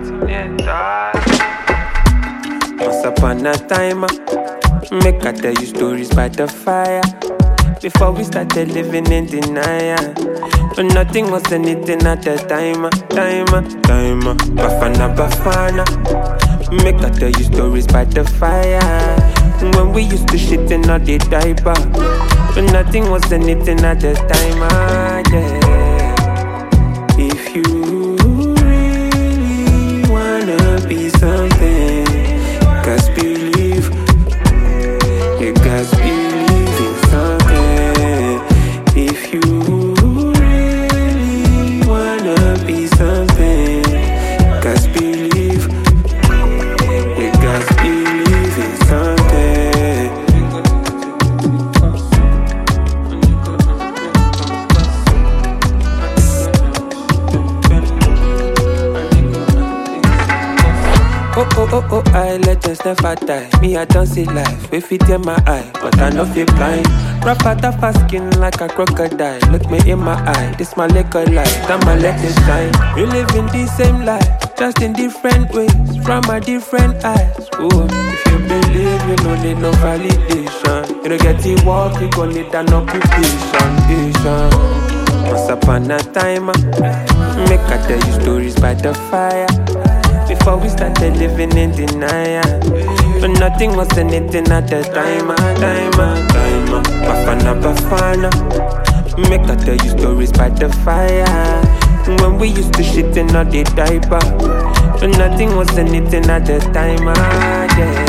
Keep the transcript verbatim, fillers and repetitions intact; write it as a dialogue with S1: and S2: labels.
S1: Once upon a time, make I tell you stories by the fire. Before we started living in denial, but nothing was anything at the time. Time, time, Bafana, Bafana. Make I tell you stories by the fire. When we used to shit in all the diaper, but nothing was anything at the time. Ah, yeah. If you really wanna be something, just believe. You just believe in something. If you really wanna be something, just believe. You just believe in something. Oh, oh, oh, oh, I let us never die. Me, I don't see life, we fit in my eye, but I know feel blind. Rough out of her skin like a crocodile. Look me in my eye, this my liquor life, that my let it shine. We live in the same life, just in different ways, from a different eyes. Ooh, if you believe, you don't need no validation. You don't get it walk, you gon' need an occupation. Once upon a time, make I tell you stories by the fire. Before we started living in denial, but nothing was anything at the time. Time, time, Bafana, Bafana. Make I tell you stories by the fire. When we used to shit in all the diaper, but nothing was anything at the time. Ah, yeah.